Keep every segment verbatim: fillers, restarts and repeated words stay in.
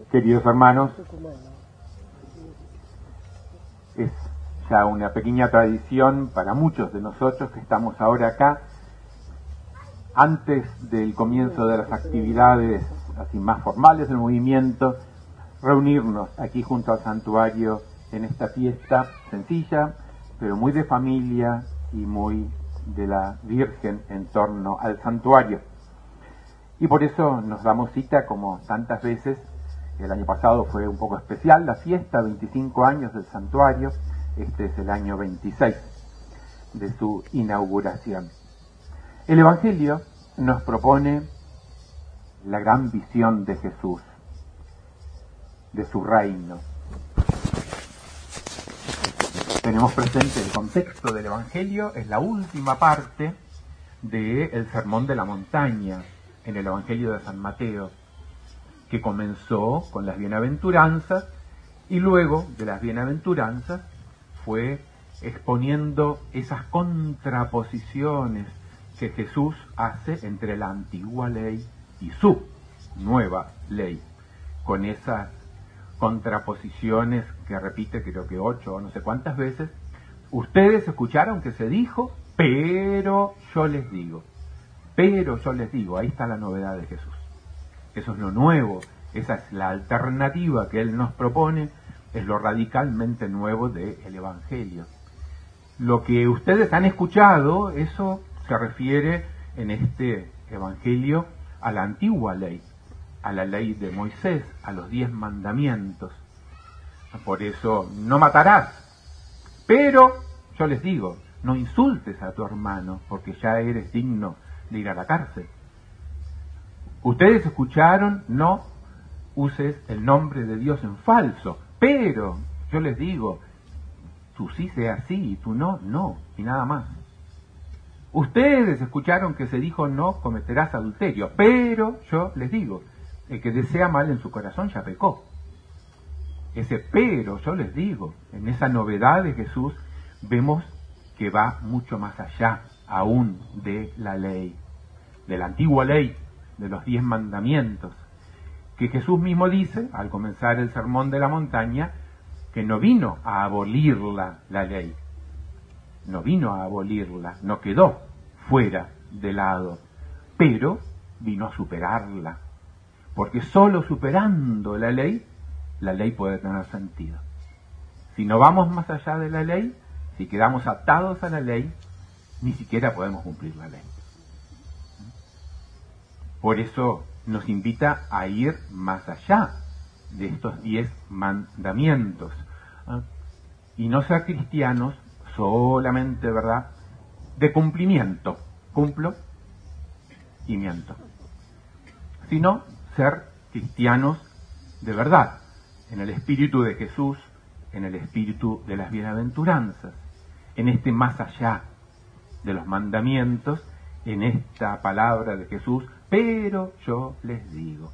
Queridos hermanos, es ya una pequeña tradición para muchos de nosotros que estamos ahora acá, antes del comienzo de las actividades así más formales del movimiento, reunirnos aquí junto al santuario en esta fiesta sencilla, pero muy de familia y muy de la Virgen en torno al santuario. Y por eso nos damos cita, como tantas veces. El año pasado fue un poco especial la fiesta, veinticinco años del santuario. Este es el año veintiséis de su inauguración. El Evangelio nos propone la gran visión de Jesús, de su reino. Tenemos presente el contexto del Evangelio, es la última parte del Sermón de la Montaña en el Evangelio de San Mateo, que comenzó con las bienaventuranzas y luego de las bienaventuranzas fue exponiendo esas contraposiciones que Jesús hace entre la antigua ley y su nueva ley, con esas contraposiciones que repite creo que ocho o no sé cuántas veces. Ustedes escucharon que se dijo, pero yo les digo, pero yo les digo, ahí está la novedad de Jesús. Eso es lo nuevo, esa es la alternativa que Él nos propone, es lo radicalmente nuevo del Evangelio. Lo que ustedes han escuchado, eso se refiere en este Evangelio a la antigua ley, a la ley de Moisés, a los diez mandamientos. Por eso, no matarás, pero yo les digo, no insultes a tu hermano, porque ya eres digno de ir a la cárcel. Ustedes escucharon, no uses el nombre de Dios en falso, pero yo les digo, tú sí sea sí y tú no, no, y nada más. Ustedes escucharon que se dijo no cometerás adulterio, pero yo les digo, el que desea mal en su corazón ya pecó. Ese pero yo les digo, en esa novedad de Jesús vemos que va mucho más allá aún de la ley, de la antigua ley, de los diez mandamientos, que Jesús mismo dice, al comenzar el Sermón de la Montaña, que no vino a abolirla la ley, no vino a abolirla, no quedó fuera de lado, pero vino a superarla, porque solo superando la ley, la ley puede tener sentido. Si no vamos más allá de la ley, si quedamos atados a la ley, ni siquiera podemos cumplir la ley. Por eso nos invita a ir más allá de estos diez mandamientos, ¿eh? Y no ser cristianos solamente, ¿verdad?, de cumplimiento, cumplo y miento, sino ser cristianos de verdad, en el espíritu de Jesús, en el espíritu de las bienaventuranzas, en este más allá de los mandamientos, en esta palabra de Jesús, pero yo les digo.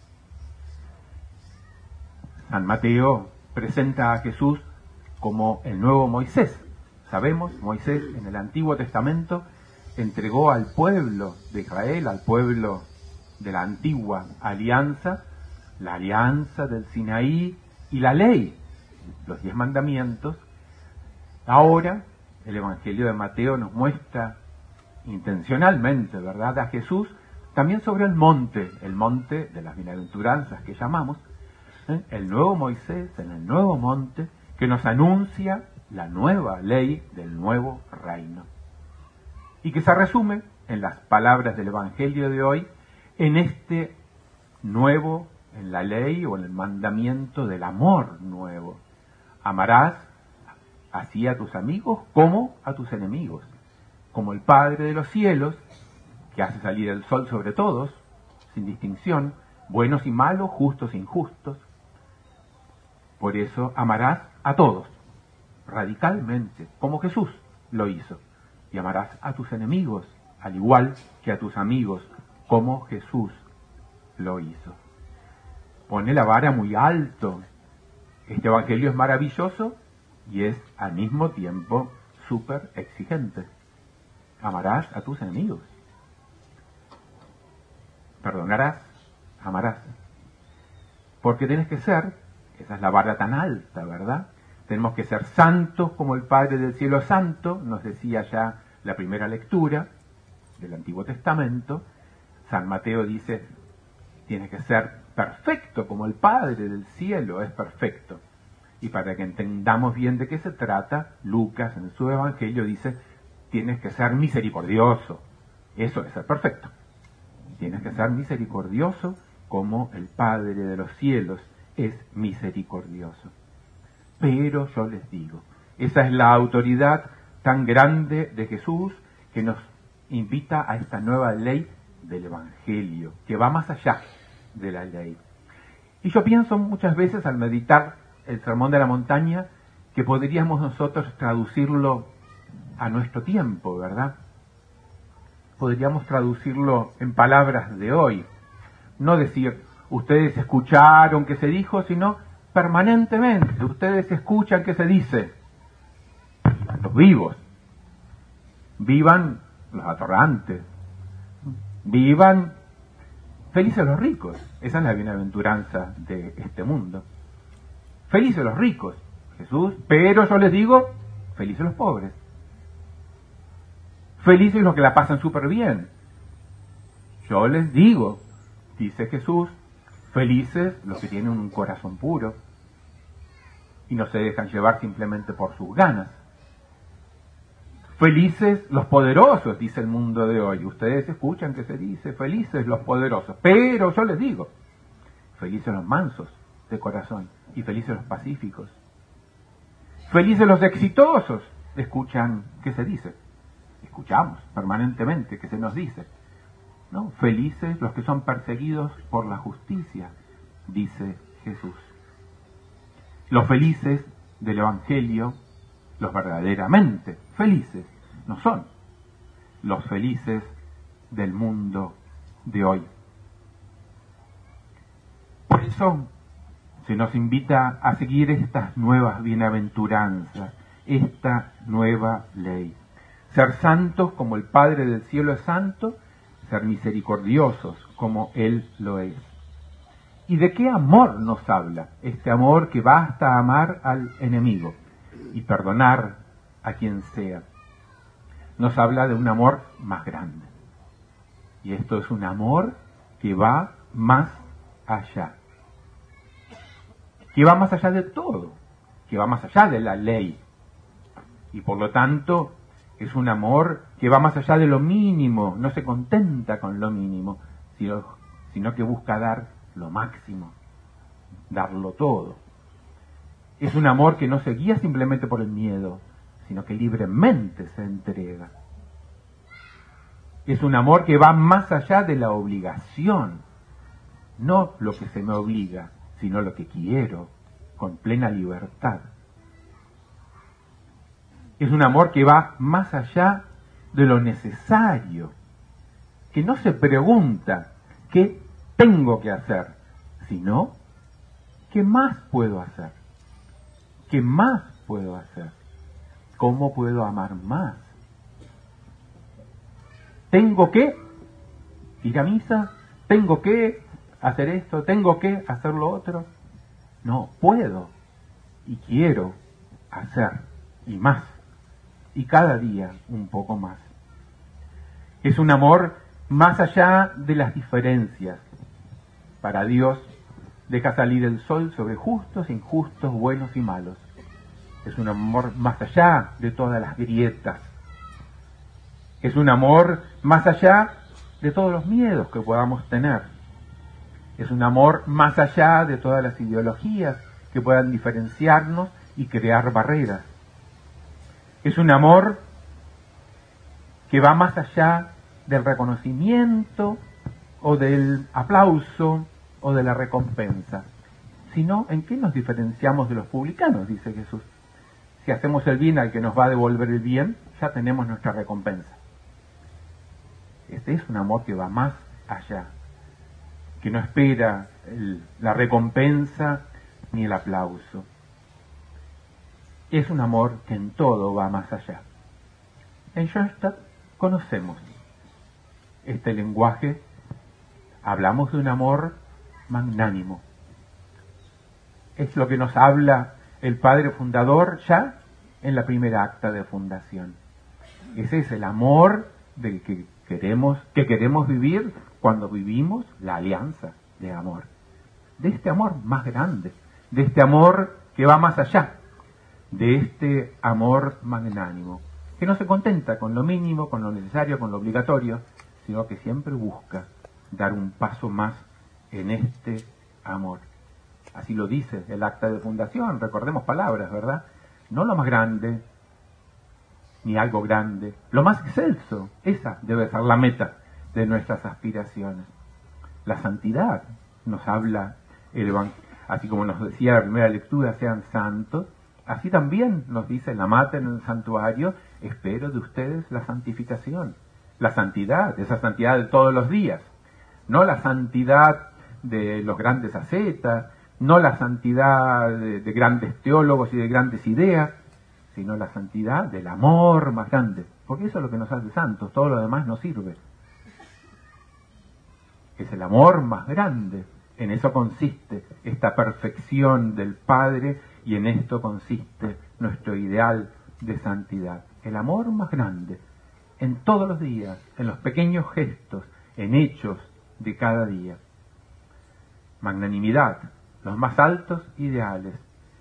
San Mateo presenta a Jesús como el nuevo Moisés. Sabemos, Moisés en el Antiguo Testamento entregó al pueblo de Israel, al pueblo de la antigua alianza, la alianza del Sinaí y la ley, los diez mandamientos. Ahora el Evangelio de Mateo nos muestra intencionalmente, ¿verdad?, a Jesús también sobre el monte, el monte de las bienaventuranzas que llamamos, ¿eh? el nuevo Moisés en el nuevo monte que nos anuncia la nueva ley del nuevo reino y que se resume en las palabras del Evangelio de hoy en este nuevo, en la ley o en el mandamiento del amor nuevo. Amarás así a tus amigos como a tus enemigos, como el Padre de los cielos, que hace salir el sol sobre todos, sin distinción, buenos y malos, justos e injustos. Por eso amarás a todos, radicalmente, como Jesús lo hizo. Y amarás a tus enemigos, al igual que a tus amigos, como Jesús lo hizo. Pone la vara muy alto. Este Evangelio es maravilloso y es al mismo tiempo súper exigente. Amarás a tus enemigos. Perdonarás, amarás. porque tenés que ser, esa es la barra tan alta, ¿verdad? Tenemos que ser santos como el Padre del Cielo es santo, nos decía ya la primera lectura del Antiguo Testamento. San Mateo dice, tienes que ser perfecto como el Padre del Cielo es perfecto. Y para que entendamos bien de qué se trata, Lucas en su Evangelio dice, tienes que ser misericordioso. Eso es ser perfecto. Tienes que ser misericordioso como el Padre de los cielos es misericordioso. Pero yo les digo, esa es la autoridad tan grande de Jesús que nos invita a esta nueva ley del Evangelio, que va más allá de la ley. Y yo pienso muchas veces al meditar el Sermón de la Montaña que podríamos nosotros traducirlo a nuestro tiempo, ¿verdad? Podríamos traducirlo en palabras de hoy. No decir, ustedes escucharon que se dijo, sino permanentemente, ustedes escuchan que se dice. Los vivos. Vivan los atorrantes. Vivan felices los ricos. Esa es la bienaventuranza de este mundo. Felices los ricos, Jesús, pero yo les digo, felices los pobres. Felices los que la pasan súper bien. Yo les digo, dice Jesús, felices los que tienen un corazón puro y no se dejan llevar simplemente por sus ganas. Felices los poderosos, dice el mundo de hoy. Ustedes escuchan que se dice, felices los poderosos. Pero yo les digo, felices los mansos de corazón y felices los pacíficos. Felices los exitosos, escuchan que se dice. Escuchamos permanentemente que se nos dice. ¿No? Felices los que son perseguidos por la justicia, dice Jesús. Los felices del Evangelio, los verdaderamente felices, no son los felices del mundo de hoy. Por eso se nos invita a seguir estas nuevas bienaventuranzas, esta nueva ley. Ser santos como el Padre del Cielo es santo, ser misericordiosos como Él lo es. ¿Y de qué amor nos habla? Este amor que basta amar al enemigo y perdonar a quien sea. Nos habla de un amor más grande. Y esto es un amor que va más allá. Que va más allá de todo. Que va más allá de la ley. Y por lo tanto es un amor que va más allá de lo mínimo. No se contenta con lo mínimo, sino, sino que busca dar lo máximo. Darlo todo. Es un amor que no se guía simplemente por el miedo, sino que libremente se entrega. Es un amor que va más allá de la obligación, no lo que se me obliga, sino lo que quiero, con plena libertad. Es un amor que va más allá de lo necesario, que no se pregunta qué tengo que hacer, sino qué más puedo hacer. ¿Qué más puedo hacer? ¿Cómo puedo amar más? ¿Tengo que ir a misa? ¿Tengo que hacer esto? ¿Tengo que hacer lo otro? No, puedo y quiero hacer y más. Y cada día un poco más. Es un amor más allá de las diferencias. Para Dios deja salir el sol sobre justos, injustos, buenos y malos. Es un amor más allá de todas las grietas. Es un amor más allá de todos los miedos que podamos tener. Es un amor más allá de todas las ideologías que puedan diferenciarnos y crear barreras. Es un amor que va más allá del reconocimiento o del aplauso o de la recompensa, sino en qué nos diferenciamos de los publicanos, dice Jesús. Si hacemos el bien al que nos va a devolver el bien, ya tenemos nuestra recompensa. Este es un amor que va más allá, que no espera el, la recompensa ni el aplauso. Es un amor que en todo va más allá. En Schoenstatt conocemos este lenguaje. Hablamos de un amor magnánimo, es lo que nos habla el padre fundador ya en la primera acta de fundación. Ese es el amor del que queremos, que queremos vivir cuando vivimos la alianza de amor. De este amor más grande, de este amor que va más allá, de este amor magnánimo, que no se contenta con lo mínimo, con lo necesario, con lo obligatorio, sino que siempre busca dar un paso más en este amor. Así lo dice el acta de fundación, recordemos palabras, ¿verdad? No lo más grande, ni algo grande, lo más excelso. Esa debe ser la meta de nuestras aspiraciones. La santidad nos habla el Evangelio, así como nos decía la primera lectura, sean santos, así también nos dice la Mater en el santuario, espero de ustedes la santificación. La santidad, esa santidad de todos los días, no la santidad de los grandes ascetas, no la santidad de, de grandes teólogos y de grandes ideas, sino la santidad del amor más grande, porque eso es lo que nos hace santos, todo lo demás no sirve. Es el amor más grande, en eso consiste esta perfección del Padre y en esto consiste nuestro ideal de santidad. El amor más grande, en todos los días, en los pequeños gestos, en hechos de cada día. Magnanimidad, los más altos ideales.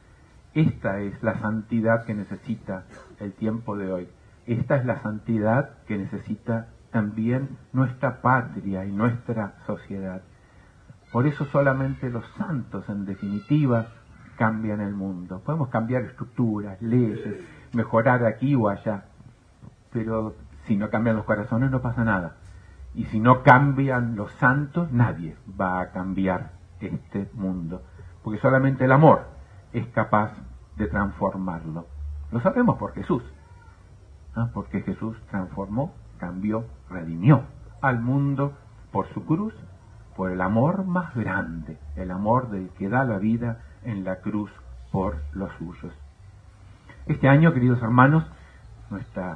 Esta es la santidad que necesita el tiempo de hoy. Esta es la santidad que necesita también nuestra patria y nuestra sociedad. Por eso solamente los santos, en definitiva, cambian el mundo. Podemos cambiar estructuras, leyes, mejorar aquí o allá, pero si no cambian los corazones no pasa nada. Y si no cambian los santos, nadie va a cambiar este mundo. Porque solamente el amor es capaz de transformarlo. Lo sabemos por Jesús, ¿no? Porque Jesús transformó, cambió, redimió al mundo por su cruz, por el amor más grande, el amor del que da la vida en la cruz por los suyos. Este año, queridos hermanos, nuestra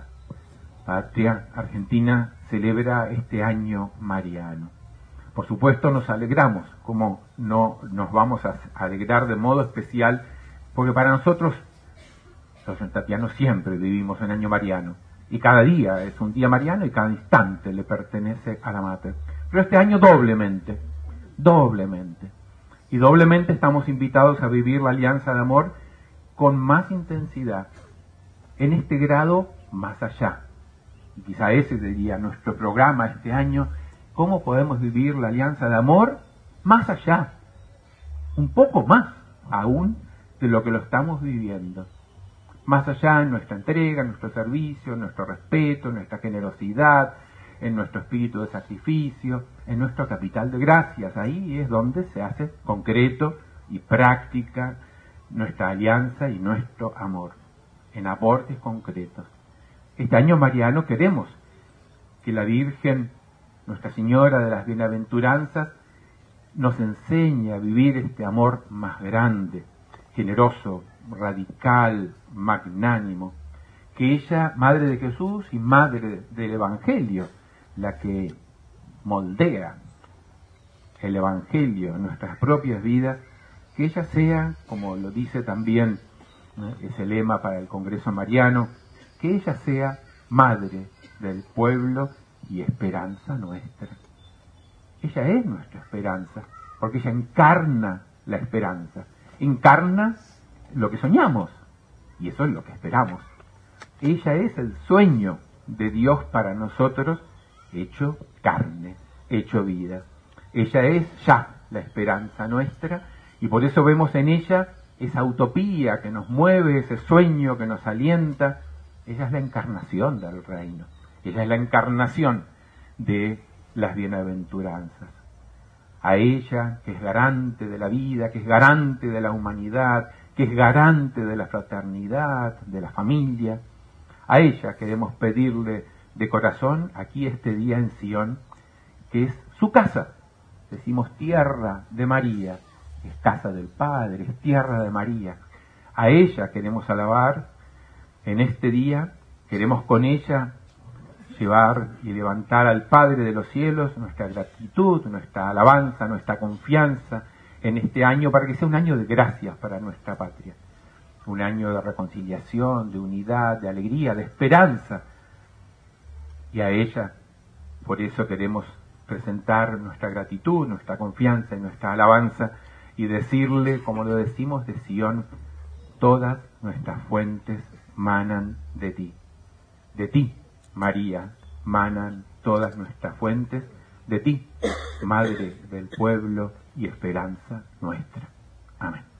patria argentina celebra este año mariano. Por supuesto nos alegramos, como no nos vamos a alegrar de modo especial, porque para nosotros, los santatianos, siempre vivimos en año mariano, y cada día es un día mariano y cada instante le pertenece a la Mater. Pero este año doblemente, doblemente, y doblemente estamos invitados a vivir la alianza de amor con más intensidad, en este grado más allá. Y quizá ese sería nuestro programa este año, cómo podemos vivir la alianza de amor más allá, un poco más aún de lo que lo estamos viviendo. Más allá en nuestra entrega, en nuestro servicio, en nuestro respeto, en nuestra generosidad, en nuestro espíritu de sacrificio, en nuestro capital de gracias. Ahí es donde se hace concreto y práctica nuestra alianza y nuestro amor, en aportes concretos. Este año mariano queremos que la Virgen, Nuestra Señora de las Bienaventuranzas, nos enseñe a vivir este amor más grande, generoso, radical, magnánimo, que ella, Madre de Jesús y Madre del Evangelio, la que moldea el Evangelio en nuestras propias vidas, que ella sea, como lo dice también ¿no? ese lema para el Congreso Mariano, que ella sea Madre del pueblo y esperanza nuestra. Ella es nuestra esperanza, porque ella encarna la esperanza, encarna lo que soñamos, y eso es lo que esperamos. Ella es el sueño de Dios para nosotros, hecho carne, hecho vida. Ella es ya la esperanza nuestra, y por eso vemos en ella esa utopía que nos mueve, ese sueño que nos alienta. Ella es la encarnación del reino, ella es la encarnación de las bienaventuranzas. A ella, que es garante de la vida, que es garante de la humanidad, que es garante de la fraternidad, de la familia, a ella queremos pedirle de corazón, aquí este día en Sion, que es su casa. Decimos tierra de María, es casa del Padre, es tierra de María. A ella queremos alabar en este día, queremos con ella llevar y levantar al Padre de los cielos nuestra gratitud, nuestra alabanza, nuestra confianza en este año para que sea un año de gracias para nuestra patria, un año de reconciliación, de unidad, de alegría, de esperanza. Y a ella, por eso queremos presentar nuestra gratitud, nuestra confianza y nuestra alabanza y decirle, como lo decimos de Sion, todas nuestras fuentes manan de ti. De ti, María, manan todas nuestras fuentes, de ti, Madre del pueblo y esperanza nuestra. Amén.